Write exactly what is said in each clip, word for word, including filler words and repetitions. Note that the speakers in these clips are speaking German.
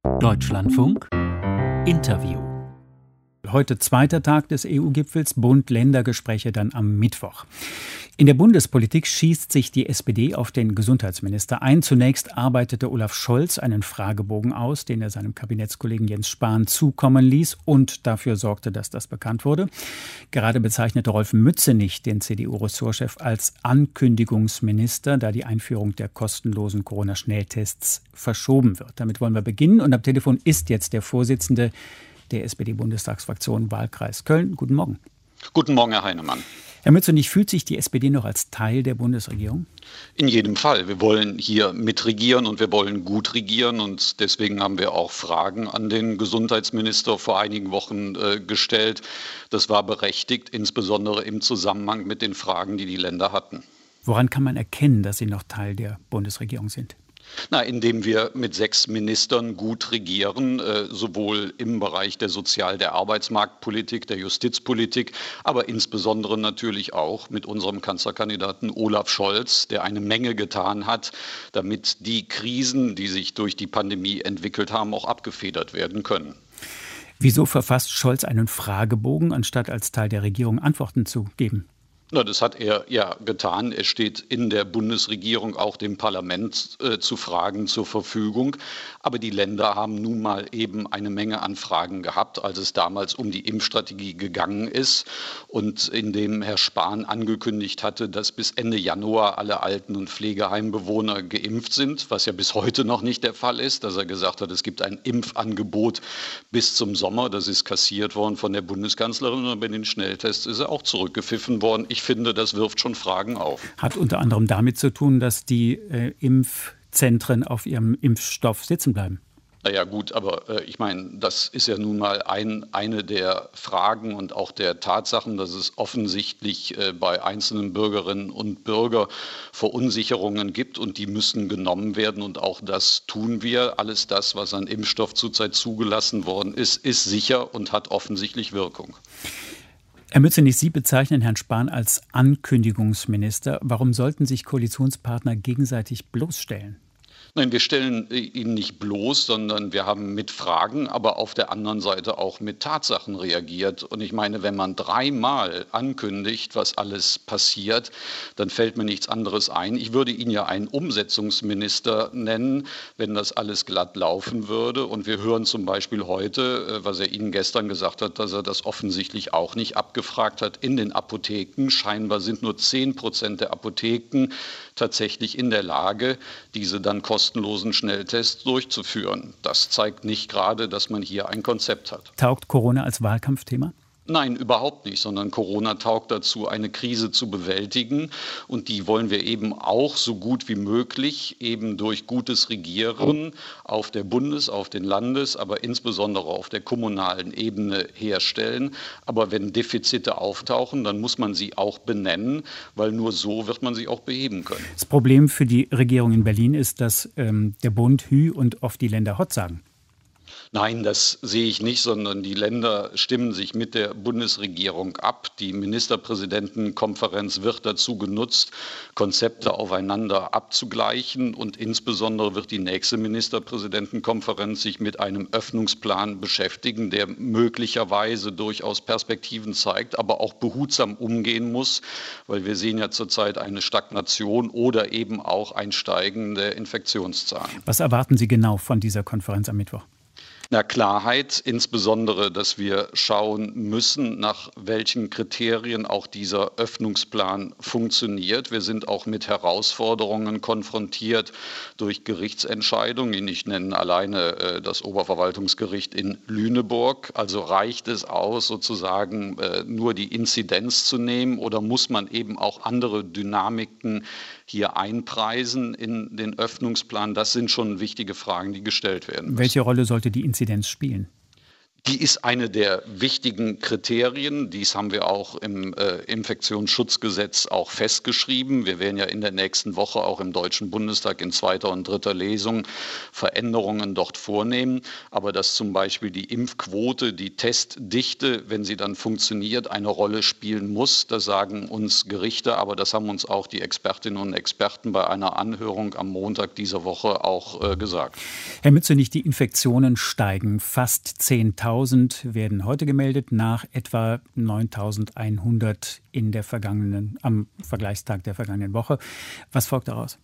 Deutschlandfunk Interview. Heute zweiter Tag des E U-Gipfels, Bund-Länder-Gespräche dann am Mittwoch. In der Bundespolitik schießt sich die S P D auf den Gesundheitsminister ein. Zunächst arbeitete Olaf Scholz einen Fragebogen aus, den er seinem Kabinettskollegen Jens Spahn zukommen ließ und dafür sorgte, dass das bekannt wurde. Gerade bezeichnete Rolf Mützenich den C D U-Ressortchef als Ankündigungsminister, da die Einführung der kostenlosen Corona-Schnelltests verschoben wird. Damit wollen wir beginnen und am Telefon ist jetzt der Vorsitzende der S P D-Bundestagsfraktion Wahlkreis Köln. Guten Morgen. Guten Morgen, Herr Heinemann. Herr Mützenich, fühlt sich die S P D noch als Teil der Bundesregierung? In jedem Fall. Wir wollen hier mitregieren und wir wollen gut regieren. Und deswegen haben wir auch Fragen an den Gesundheitsminister vor einigen Wochen äh, gestellt. Das war berechtigt, insbesondere im Zusammenhang mit den Fragen, die die Länder hatten. Woran kann man erkennen, dass Sie noch Teil der Bundesregierung sind? Na, indem wir mit sechs Ministern gut regieren, äh, sowohl im Bereich der Sozial-, der Arbeitsmarktpolitik, der Justizpolitik, aber insbesondere natürlich auch mit unserem Kanzlerkandidaten Olaf Scholz, der eine Menge getan hat, damit die Krisen, die sich durch die Pandemie entwickelt haben, auch abgefedert werden können. Wieso verfasst Scholz einen Fragebogen, anstatt als Teil der Regierung Antworten zu geben? Na, das hat er ja getan. Er steht in der Bundesregierung auch dem Parlament äh, zu Fragen zur Verfügung. Aber die Länder haben nun mal eben eine Menge an Fragen gehabt, als es damals um die Impfstrategie gegangen ist und in dem Herr Spahn angekündigt hatte, dass bis Ende Januar alle Alten- und Pflegeheimbewohner geimpft sind, was ja bis heute noch nicht der Fall ist, dass er gesagt hat, es gibt ein Impfangebot bis zum Sommer. Das ist kassiert worden von der Bundeskanzlerin und bei den Schnelltests ist er auch zurückgepfiffen worden. Ich finde, das wirft schon Fragen auf. Hat unter anderem damit zu tun, dass die äh, Impfzentren auf ihrem Impfstoff sitzen bleiben. Naja gut, aber äh, ich meine, das ist ja nun mal ein, eine der Fragen und auch der Tatsachen, dass es offensichtlich äh, bei einzelnen Bürgerinnen und Bürgern Verunsicherungen gibt und die müssen genommen werden und auch das tun wir. Alles das, was an Impfstoff zurzeit zugelassen worden ist, ist sicher und hat offensichtlich Wirkung. Herr Mützenich, Sie bezeichnen Herrn Spahn als Ankündigungsminister. Warum sollten sich Koalitionspartner gegenseitig bloßstellen? Nein, wir stellen ihn nicht bloß, sondern wir haben mit Fragen, aber auf der anderen Seite auch mit Tatsachen reagiert. Und ich meine, wenn man dreimal ankündigt, was alles passiert, dann fällt mir nichts anderes ein. Ich würde ihn ja einen Umsetzungsminister nennen, wenn das alles glatt laufen würde. Und wir hören zum Beispiel heute, was er Ihnen gestern gesagt hat, dass er das offensichtlich auch nicht abgefragt hat in den Apotheken. Scheinbar sind nur zehn Prozent der Apotheken tatsächlich in der Lage, diese dann kostenlosen Schnelltests durchzuführen. Das zeigt nicht gerade, dass man hier ein Konzept hat. Taugt Corona als Wahlkampfthema? Nein, überhaupt nicht, sondern Corona taugt dazu, eine Krise zu bewältigen. Und die wollen wir eben auch so gut wie möglich eben durch gutes Regieren auf der Bundes-, auf den Landes-, aber insbesondere auf der kommunalen Ebene herstellen. Aber wenn Defizite auftauchen, dann muss man sie auch benennen, weil nur so wird man sie auch beheben können. Das Problem für die Regierung in Berlin ist, dass ähm, der Bund Hü und oft die Länder Hott sagen. Nein, das sehe ich nicht, sondern die Länder stimmen sich mit der Bundesregierung ab. Die Ministerpräsidentenkonferenz wird dazu genutzt, Konzepte aufeinander abzugleichen. Und insbesondere wird die nächste Ministerpräsidentenkonferenz sich mit einem Öffnungsplan beschäftigen, der möglicherweise durchaus Perspektiven zeigt, aber auch behutsam umgehen muss, weil wir sehen ja zurzeit eine Stagnation oder eben auch ein Steigen der Infektionszahlen. Was erwarten Sie genau von dieser Konferenz am Mittwoch? Na, Klarheit, insbesondere, dass wir schauen müssen, nach welchen Kriterien auch dieser Öffnungsplan funktioniert. Wir sind auch mit Herausforderungen konfrontiert durch Gerichtsentscheidungen. Ich nenne alleine äh, das Oberverwaltungsgericht in Lüneburg. Also reicht es aus, sozusagen äh, nur die Inzidenz zu nehmen oder muss man eben auch andere Dynamiken hier einpreisen in den Öffnungsplan? Das sind schon wichtige Fragen, die gestellt werden müssen. Welche Rolle sollte die Inzidenz spielen? Die ist eine der wichtigen Kriterien. Dies haben wir auch im äh, Infektionsschutzgesetz auch festgeschrieben. Wir werden ja in der nächsten Woche auch im Deutschen Bundestag in zweiter und dritter Lesung Veränderungen dort vornehmen. Aber dass zum Beispiel die Impfquote, die Testdichte, wenn sie dann funktioniert, eine Rolle spielen muss, das sagen uns Gerichte. Aber das haben uns auch die Expertinnen und Experten bei einer Anhörung am Montag dieser Woche auch äh, gesagt. Herr Mützenich, die Infektionen steigen. Fast zehntausend werden heute gemeldet, nach etwa neuntausendeinhundert in der vergangenen, am Vergleichstag der vergangenen Woche. Was folgt daraus?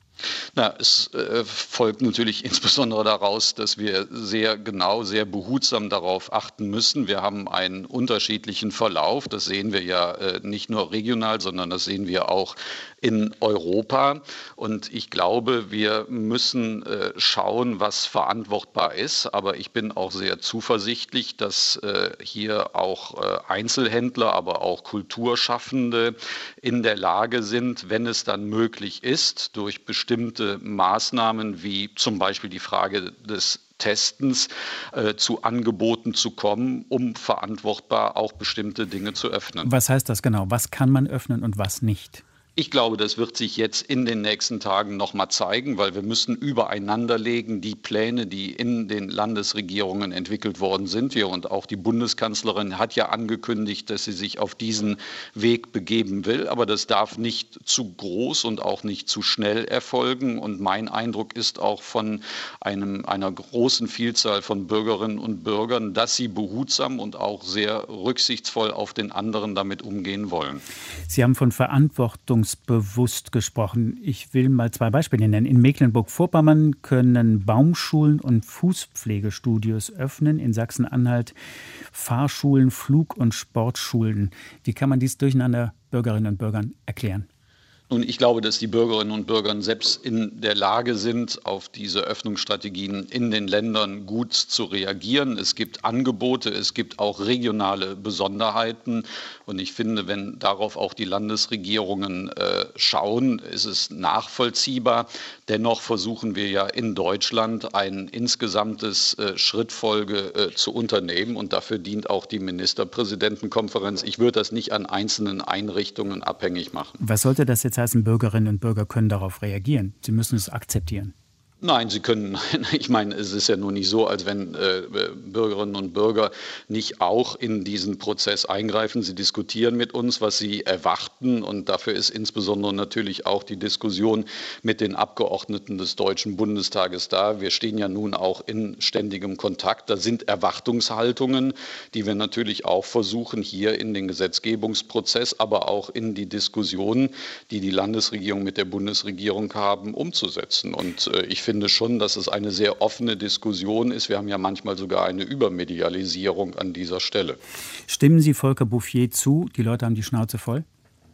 Na, es äh, folgt natürlich insbesondere daraus, dass wir sehr genau, sehr behutsam darauf achten müssen. Wir haben einen unterschiedlichen Verlauf. Das sehen wir ja äh, nicht nur regional, sondern das sehen wir auch in Europa. Und ich glaube, wir müssen äh, schauen, was verantwortbar ist. Aber ich bin auch sehr zuversichtlich, dass äh, hier auch äh, Einzelhändler, aber auch Kulturschaffende in der Lage sind, wenn es dann möglich ist, durch bestimmte Maßnahmen wie zum Beispiel die Frage des Testens äh, zu Angeboten zu kommen, um verantwortbar auch bestimmte Dinge zu öffnen. Was heißt das genau? Was kann man öffnen und was nicht? Ich glaube, das wird sich jetzt in den nächsten Tagen noch mal zeigen, weil wir müssen übereinander legen die Pläne, die in den Landesregierungen entwickelt worden sind. Wir und auch die Bundeskanzlerin hat ja angekündigt, dass sie sich auf diesen Weg begeben will. Aber das darf nicht zu groß und auch nicht zu schnell erfolgen. Und mein Eindruck ist auch von einem, einer großen Vielzahl von Bürgerinnen und Bürgern, dass sie behutsam und auch sehr rücksichtsvoll auf den anderen damit umgehen wollen. Sie haben von Verantwortung bewusst gesprochen. Ich will mal zwei Beispiele nennen. In Mecklenburg-Vorpommern können Baumschulen und Fußpflegestudios öffnen. In Sachsen-Anhalt Fahrschulen, Flug- und Sportschulen. Wie kann man dies durcheinander Bürgerinnen und Bürgern erklären? Nun, ich glaube, dass die Bürgerinnen und Bürger selbst in der Lage sind, auf diese Öffnungsstrategien in den Ländern gut zu reagieren. Es gibt Angebote, es gibt auch regionale Besonderheiten. Und ich finde, wenn darauf auch die Landesregierungen äh, schauen, ist es nachvollziehbar. Dennoch versuchen wir ja in Deutschland ein insgesamtes äh, Schrittfolge äh, zu unternehmen. Und dafür dient auch die Ministerpräsidentenkonferenz. Ich würde das nicht an einzelnen Einrichtungen abhängig machen. Was sollte das jetzt heißen? Bürgerinnen und Bürger können darauf reagieren. Sie müssen es akzeptieren. Nein, sie können, ich meine, es ist ja nun nicht so, als wenn äh, Bürgerinnen und Bürger nicht auch in diesen Prozess eingreifen. Sie diskutieren mit uns, was sie erwarten. Und dafür ist insbesondere natürlich auch die Diskussion mit den Abgeordneten des Deutschen Bundestages da. Wir stehen ja nun auch in ständigem Kontakt. Da sind Erwartungshaltungen, die wir natürlich auch versuchen, hier in den Gesetzgebungsprozess, aber auch in die Diskussionen, die die Landesregierung mit der Bundesregierung haben, umzusetzen. Und äh, ich finde, Ich finde schon, dass es eine sehr offene Diskussion ist. Wir haben ja manchmal sogar eine Übermedialisierung an dieser Stelle. Stimmen Sie Volker Bouffier zu? Die Leute haben die Schnauze voll?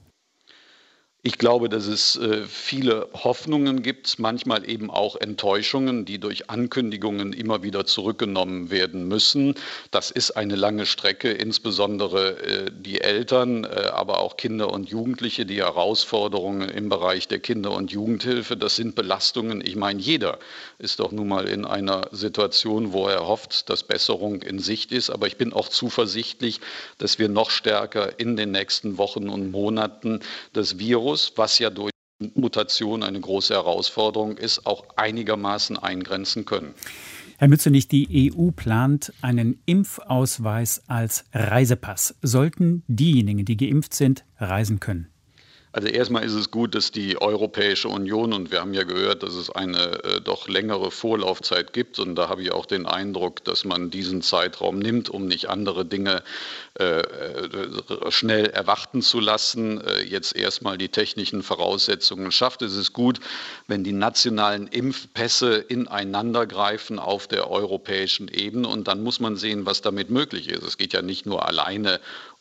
Ich glaube, dass es äh, viele Hoffnungen gibt, manchmal eben auch Enttäuschungen, die durch Ankündigungen immer wieder zurückgenommen werden müssen. Das ist eine lange Strecke, insbesondere äh, die Eltern, äh, aber auch Kinder und Jugendliche, die Herausforderungen im Bereich der Kinder- und Jugendhilfe, das sind Belastungen. Ich meine, jeder ist doch nun mal in einer Situation, wo er hofft, dass Besserung in Sicht ist. Aber ich bin auch zuversichtlich, dass wir noch stärker in den nächsten Wochen und Monaten das Virus, was ja durch Mutation eine große Herausforderung ist, auch einigermaßen eingrenzen können. Herr Mützenich, die E U plant einen Impfausweis als Reisepass. Sollten diejenigen, die geimpft sind, reisen können? Also erstmal ist es gut, dass die Europäische Union, und wir haben ja gehört, dass es eine äh, doch längere Vorlaufzeit gibt, und da habe ich auch den Eindruck, dass man diesen Zeitraum nimmt, um nicht andere Dinge äh, schnell erwarten zu lassen, äh, jetzt erstmal die technischen Voraussetzungen schafft. Es ist gut, wenn die nationalen Impfpässe ineinandergreifen auf der europäischen Ebene, und dann muss man sehen, was damit möglich ist. Es geht ja nicht nur alleine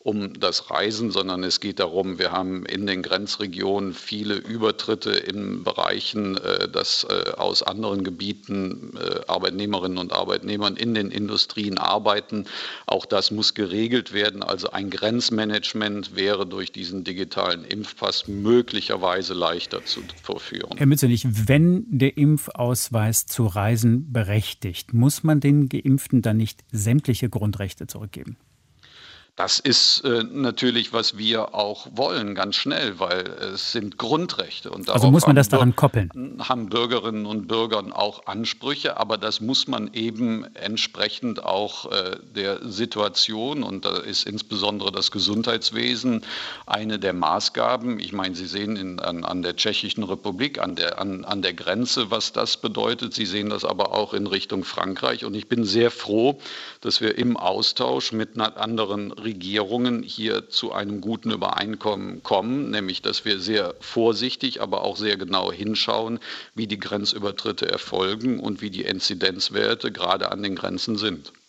um das Reisen, sondern es geht darum, wir haben in den Grenzregionen viele Übertritte in Bereichen, dass aus anderen Gebieten Arbeitnehmerinnen und Arbeitnehmern in den Industrien arbeiten. Auch das muss geregelt werden. Also ein Grenzmanagement wäre durch diesen digitalen Impfpass möglicherweise leichter zu vollführen. Herr Mützenich, wenn der Impfausweis zu Reisen berechtigt, muss man den Geimpften dann nicht sämtliche Grundrechte zurückgeben? Das ist äh, natürlich, was wir auch wollen, ganz schnell, weil es sind Grundrechte. Und also muss man das daran koppeln? Haben Bürgerinnen und Bürger auch Ansprüche, aber das muss man eben entsprechend auch äh, der Situation, und da ist insbesondere das Gesundheitswesen eine der Maßgaben. Ich meine, Sie sehen in, an, an der Tschechischen Republik, an der, an, an der Grenze, was das bedeutet. Sie sehen das aber auch in Richtung Frankreich. Und ich bin sehr froh, dass wir im Austausch mit anderen Regierungen hier zu einem guten Übereinkommen kommen, nämlich dass wir sehr vorsichtig, aber auch sehr genau hinschauen, wie die Grenzübertritte erfolgen und wie die Inzidenzwerte gerade an den Grenzen sind.